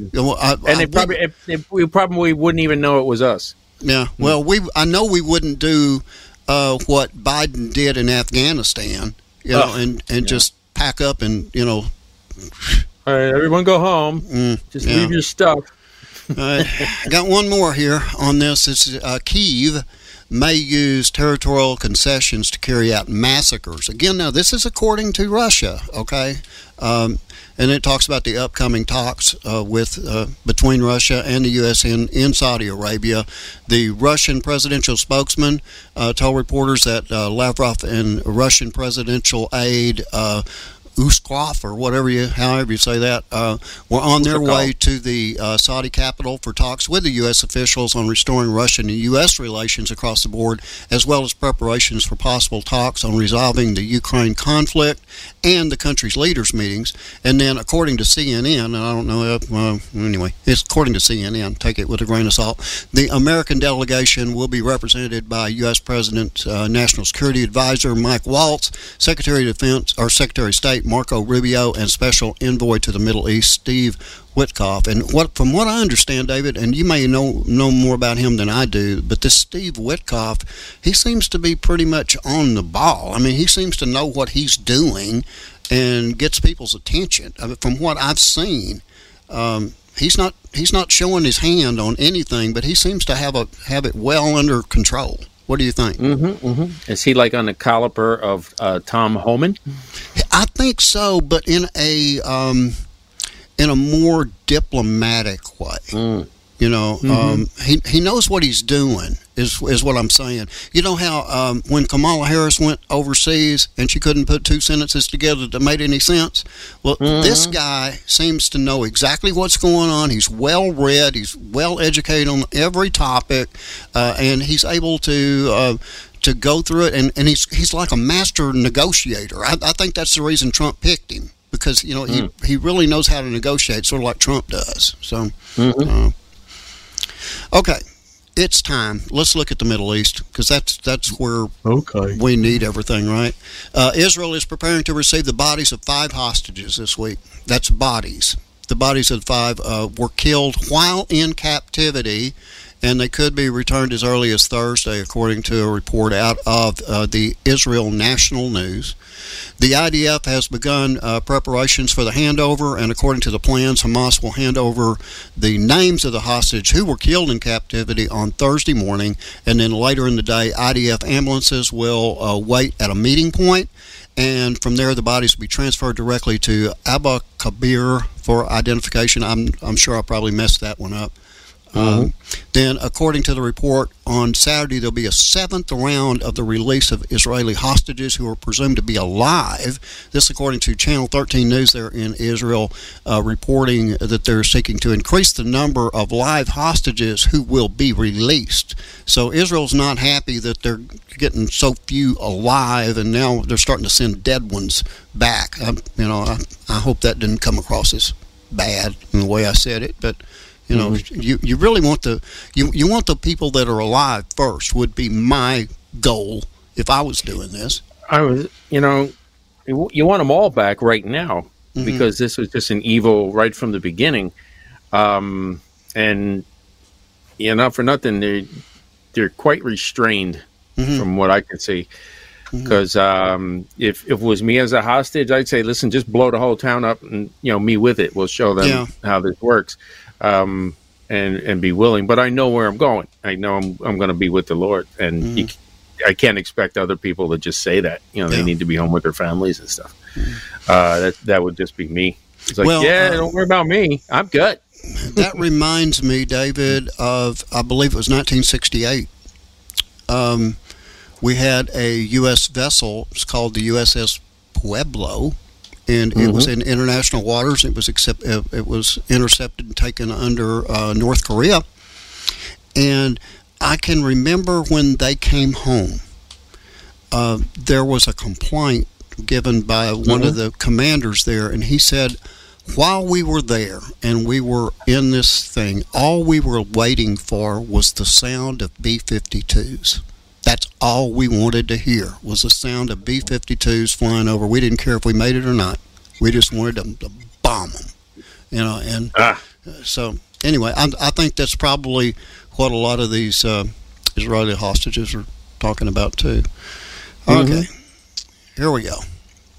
We probably wouldn't even know it was us. Yeah. Well, I know we wouldn't do what Biden did in Afghanistan. And just pack up and all right, everyone go home. Just leave your stuff. I got one more here on this. It's Kyiv may use territorial concessions to carry out massacres. Again, now this is according to Russia, okay? And it talks about the upcoming talks between Russia and the U.S. in Saudi Arabia. The Russian presidential spokesman told reporters that Lavrov and Russian presidential aide Uskov, or however you say that, were on their way to the Saudi capital for talks with the U.S. officials on restoring Russian and U.S. relations across the board, as well as preparations for possible talks on resolving the Ukraine conflict and the country's leaders' meetings. And then, according to CNN, and I don't know, anyway, it's according to CNN, take it with a grain of salt, the American delegation will be represented by U.S. President National Security Advisor Mike Waltz, Secretary of Defense, or Secretary of State Marco Rubio, and Special Envoy to the Middle East Steve Witkoff. And from what I understand, David, and you may know more about him than I do, but this Steve Witkoff, he seems to be pretty much on the ball. I mean, he seems to know what he's doing and gets people's attention. I mean, from what I've seen, he's not showing his hand on anything, but he seems to have it well under control. What do you think? Is he like on the caliber of Tom Homan? I think so, but in a more diplomatic way. He knows what he's doing. Is what I'm saying. You know how when Kamala Harris went overseas and she couldn't put two sentences together that made any sense? Well, this guy seems to know exactly what's going on. He's well read. He's well educated on every topic, and he's able to go through it. And he's like a master negotiator. I think that's the reason Trump picked him, because he really knows how to negotiate, sort of like Trump does. So, okay. It's time. Let's look at the Middle East, because that's where we need everything, right? Israel is preparing to receive the bodies of 5 hostages this week. That's bodies. The bodies of 5 were killed while in captivity, and they could be returned as early as Thursday, according to a report out of the Israel National News. The IDF has begun preparations for the handover, and according to the plans, Hamas will hand over the names of the hostage who were killed in captivity on Thursday morning, and then later in the day, IDF ambulances will wait at a meeting point, and from there the bodies will be transferred directly to Abu Kabir for identification. I'm sure I probably messed that one up. Then, according to the report, on Saturday there'll be a 7th round of the release of Israeli hostages who are presumed to be alive. This, according to Channel 13 News there in Israel, reporting that they're seeking to increase the number of live hostages who will be released. So Israel's not happy that they're getting so few alive, and now they're starting to send dead ones back. I hope that didn't come across as bad in the way I said it, but you really want you want the people that are alive first, would be my goal if I was doing this. You want them all back right now, because this was just an evil right from the beginning. And not for nothing, they're quite restrained from what I can see. Because if it was me as a hostage, I'd say, listen, just blow the whole town up, and me with it. We'll show them how this works. And be willing, but I know where I'm going. I know I'm going to be with the Lord, and I can't expect other people to just say that. They need to be home with their families and stuff. That would just be me. It's like, don't worry about me. I'm good. That reminds me, David, of, I believe it was 1968. We had a U.S. vessel. It's called the USS Pueblo. And it was in international waters. It was intercepted and taken under North Korea. And I can remember when they came home, there was a complaint given by one of the commanders there, and he said, while we were there and we were in this thing, all we were waiting for was the sound of B-52s. That's all we wanted to hear, was the sound of B-52s flying over. We didn't care if we made it or not. We just wanted them to bomb them, So anyway, I think that's probably what a lot of these Israeli hostages are talking about too. Okay, here we go.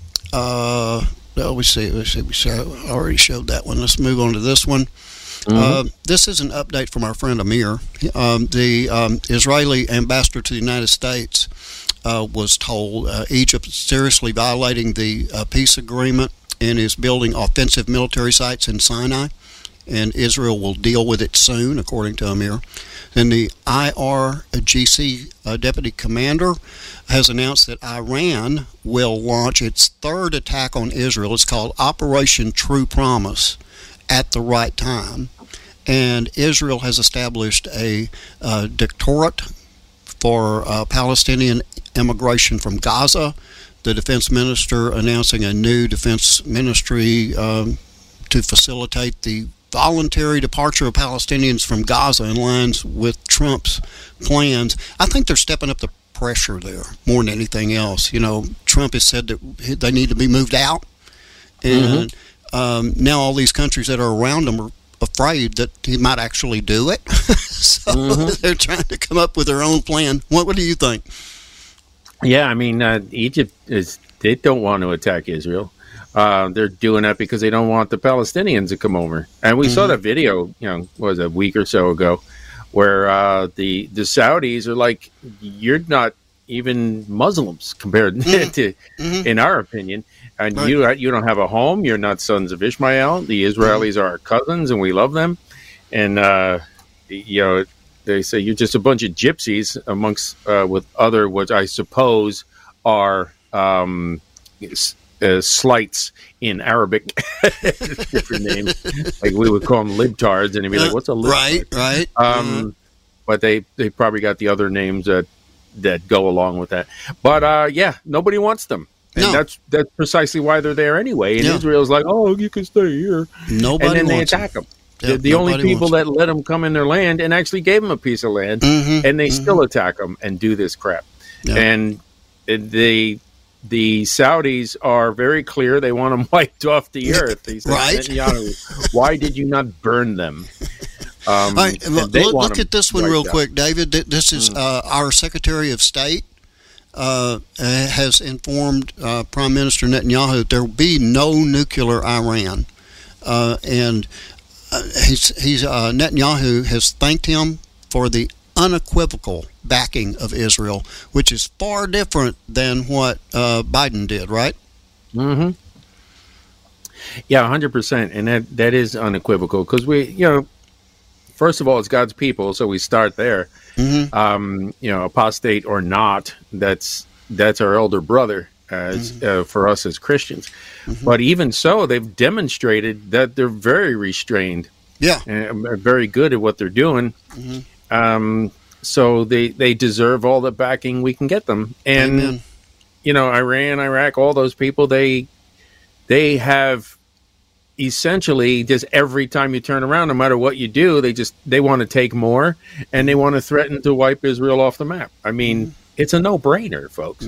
We already showed that one. Let's move on to this one. This is an update from our friend Amir. The Israeli ambassador to the United States was told Egypt is seriously violating the peace agreement and is building offensive military sites in Sinai, and Israel will deal with it soon, according to Amir. Then the IRGC deputy commander has announced that Iran will launch its third attack on Israel. It's called Operation True Promise, at the right time. And Israel has established a directorate for Palestinian immigration from Gaza. The defense minister announcing a new defense ministry to facilitate the voluntary departure of Palestinians from Gaza in lines with Trump's plans. I think they're stepping up the pressure there more than anything else. Trump has said that they need to be moved out, and now all these countries that are around him are afraid that he might actually do it. So they're trying to come up with their own plan. What do you think? Yeah, I mean, Egypt they don't want to attack Israel. They're doing that because they don't want the Palestinians to come over. And we saw that video, was a week or so ago, where the Saudis are like, you're not even Muslims compared to, in our opinion. And you don't have a home. You're not sons of Ishmael. The Israelis are our cousins, and we love them. And they say you're just a bunch of gypsies amongst with other, what I suppose are slights in Arabic, different names. Like we would call them libtards, and he'd be like, "What's a libtard?" Right. But they probably got the other names that go along with that. But nobody wants them. And that's precisely why they're there anyway. And Israel's like, oh, you can stay here. Nobody and then they attack them. The only people that let them come in their land and actually gave them a piece of land, and they still attack them and do this crap. And the Saudis are very clear. They want them wiped off the earth. They say, Netanyahu, why did you not burn them? Right, look at this one real quick, David. This is our Secretary of State. Has informed Prime Minister Netanyahu that there will be no nuclear Iran, and Netanyahu has thanked him for the unequivocal backing of Israel, which is far different than what Biden did, right? Yeah, 100%, and that is unequivocal because we, first of all, it's God's people, so we start there. Apostate or not, that's our elder brother for us as Christians. But even so, they've demonstrated that they're very restrained. Yeah, and are very good at what they're doing. So they deserve all the backing we can get them. And Amen. Iran, Iraq, all those people, they have essentially just every time you turn around, no matter what you do, they want to take more, and they want to threaten to wipe Israel off the map. I mean, it's a no-brainer, folks.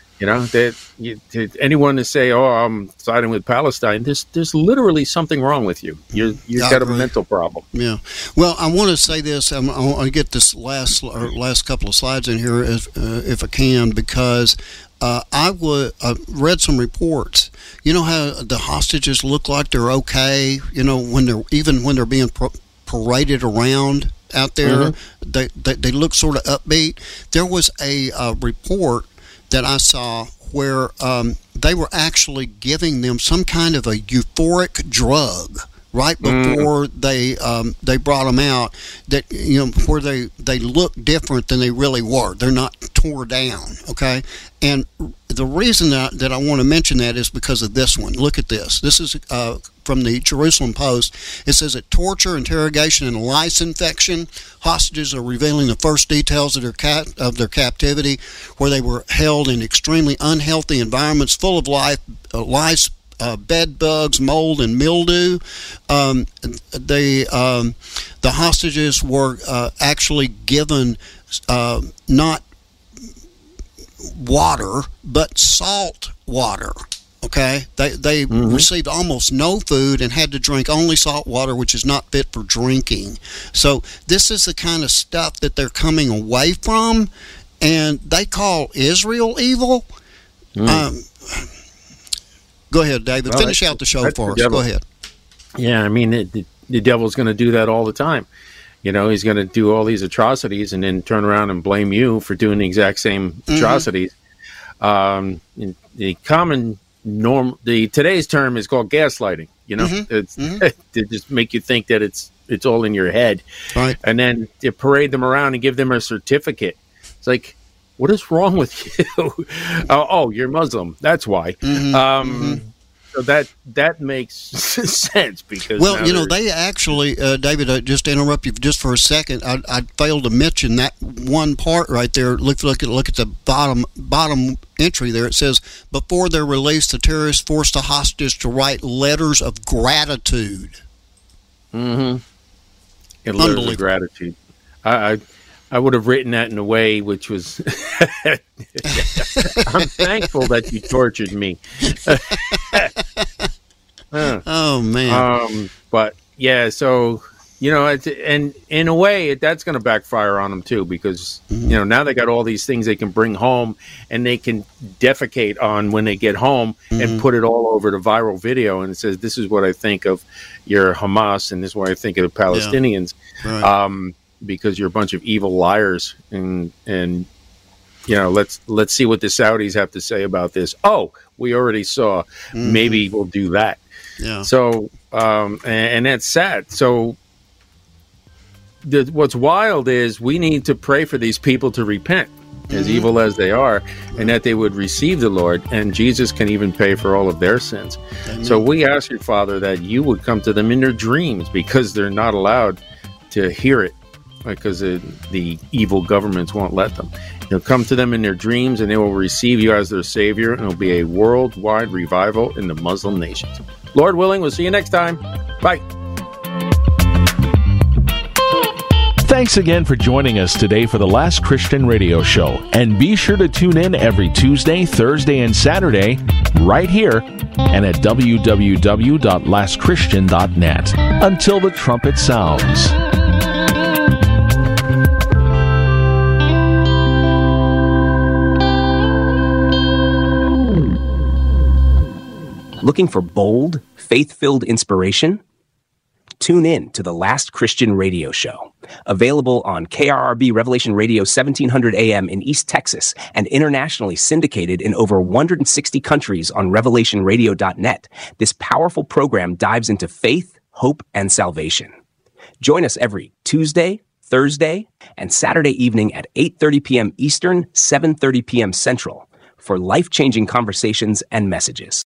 Anyone to say, "Oh, I'm siding with Palestine," there's literally something wrong with you. You've got a mental problem. Yeah. Well, I want to say this. I want to get this last couple of slides in here, if I can, because I read some reports. You know how the hostages look like they're okay. When they're being paraded around out there, they look sort of upbeat. There was a report that I saw where they were actually giving them some kind of a euphoric drug right before they brought them out, that where they look different than they really were. They're not tore down, okay? And the reason that I want to mention that is because of this one. Look at this. This is from the Jerusalem Post. It says that torture, interrogation, and lice infection. Hostages are revealing the first details of their captivity, where they were held in extremely unhealthy environments full of lice, bed bugs, mold, and mildew. The hostages were actually given not water, but salt water. Okay, they received almost no food and had to drink only salt water, which is not fit for drinking. So this is the kind of stuff that they're coming away from, and they call Israel evil. Go ahead, David. Finish out the show for us. Go ahead. Yeah, I mean, the devil's going to do that all the time. He's going to do all these atrocities and then turn around and blame you for doing the exact same atrocities. The common norm, today's term is called gaslighting. It's to just make you think that it's all in your head, right? And then to parade them around and give them a certificate. It's like, what is wrong with you? Oh, you're Muslim. That's why. So that makes sense, because they actually, David, just to interrupt you just for a second, I failed to mention that one part right there. Look at the bottom entry there. It says, before their release, the terrorists forced the hostages to write letters of gratitude. Letters of gratitude. I would have written that in a way which was, I'm thankful that you tortured me. Oh, man. But, yeah, so, and in a way, that's going to backfire on them, too, because, now they got all these things they can bring home, and they can defecate on when they get home and put it all over the viral video, and it says, this is what I think of your Hamas, and this is what I think of the Palestinians. Yeah. Right. Because you're a bunch of evil liars, and let's see what the Saudis have to say about this. Oh, we already saw. Maybe we'll do that. Yeah. So, and that's sad. So, what's wild is we need to pray for these people to repent, as evil as they are, and that they would receive the Lord, and Jesus can even pay for all of their sins. Amen. So we ask you, Father, that you would come to them in their dreams, because they're not allowed to hear it, because the evil governments won't let them. You'll come to them in their dreams, and they will receive you as their Savior, and it will be a worldwide revival in the Muslim nations. Lord willing, we'll see you next time. Bye. Thanks again for joining us today for the Last Christian Radio Show. And be sure to tune in every Tuesday, Thursday, and Saturday right here and at www.lastchristian.net. Until the trumpet sounds. Looking for bold, faith-filled inspiration? Tune in to the Last Christian Radio Show, available on KRRB Revelation Radio 1700 AM in East Texas and internationally syndicated in over 160 countries on revelationradio.net. This powerful program dives into faith, hope, and salvation. Join us every Tuesday, Thursday, and Saturday evening at 8:30 p.m. Eastern, 7:30 p.m. Central for life-changing conversations and messages.